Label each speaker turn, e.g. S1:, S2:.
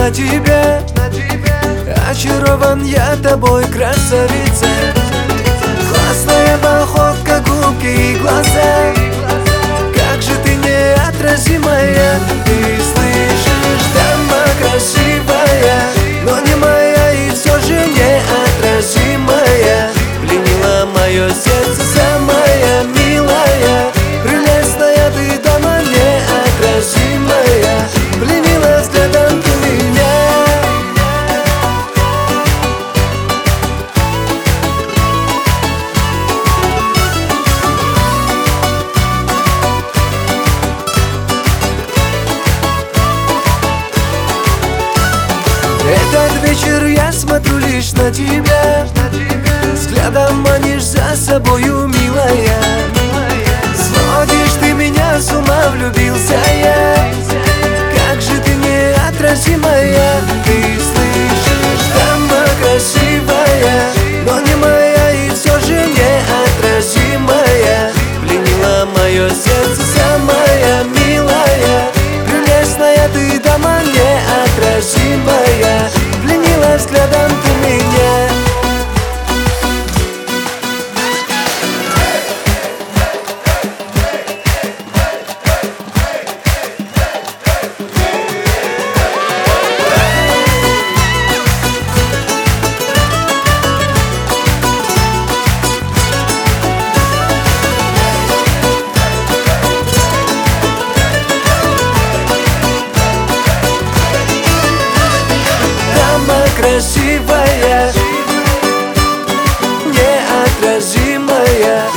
S1: на тебе. Очарован я тобой, красавица. Классная походка, губки и глаза. Как же ты неотразимая. Ты слышишь, дама красивая, но не моя и все же неотразимая. Пленила мое сердце, самая милая. Прелестная ты, дама неотразимая. Пленила взглядом ты меня. Этот вечер я смотрю лишь на тебя. Взглядом манишь за собою, милая. Сводишь ты меня с ума, влюбился я. Как же ты неотразимая. Ты слышишь, дама красивая, но не моя и все же неотразимая. Пленила мое сердце, самая милая. Прелестная ты, дама неотразимая. Пленила взглядом ты меня. Красивая, неотразимая.